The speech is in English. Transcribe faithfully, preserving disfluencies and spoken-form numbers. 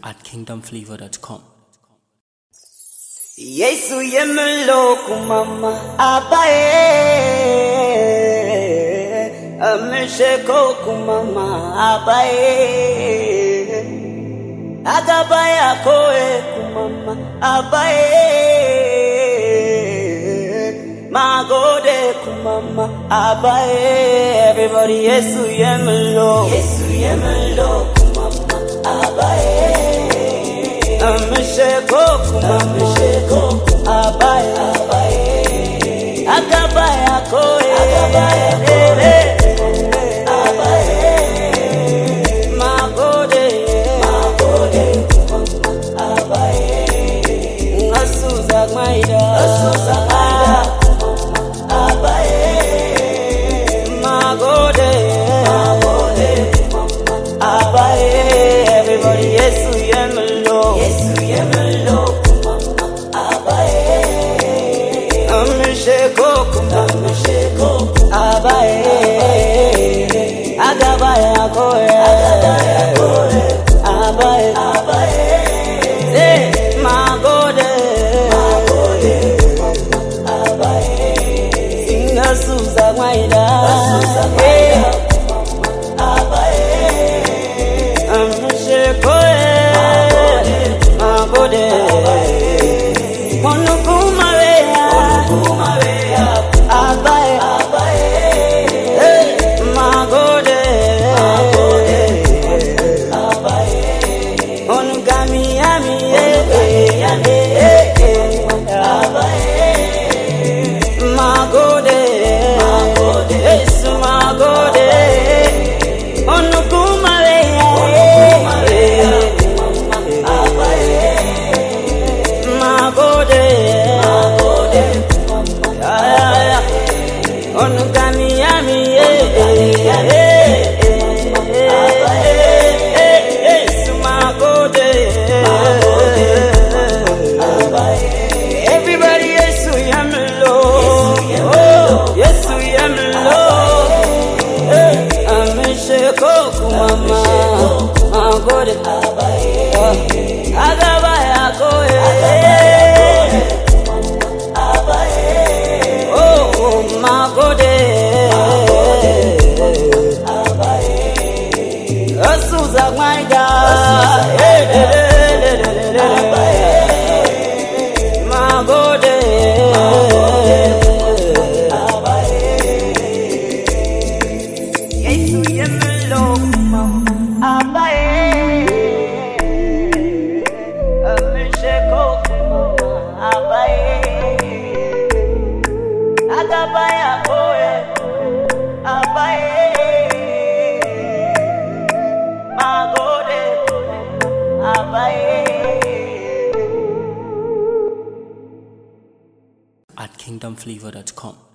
at kingdom flavor dot com. Yesu yemelo kumama abaye amesheko kumama abaye agabaya koe kumama abaye magode kumama abaye. Everybody Yesu yemelo Yesu yemelo kumama abaye amesheko kumama abaye abaye agabaya koe agabaya koe abaye magode magode abaye asuza maida asuza maida abaye magode magode abaye. Everybody Yesu yemelo Yesu yemelo amesheko amesheko abaye agabaya koe agabaya koe abaye abaye eh magode magode abaye ingasuza maida asuza maida abaye amesheko magode monukuma abaye abaye hey magode magode abaye onugami yami yami abaye magode magode Yesu magode onuguma abaye magode magode onugami yami Yesu magode. Everybody Yesu yamlo Yesu yamlo amesheko kumama magode agabaya koe magode abaye asuza maida abaye magode abaye Yesu yemelo abaye amesheko abaye agabaya koe abaye magode abaye at kingdom flavor dot com.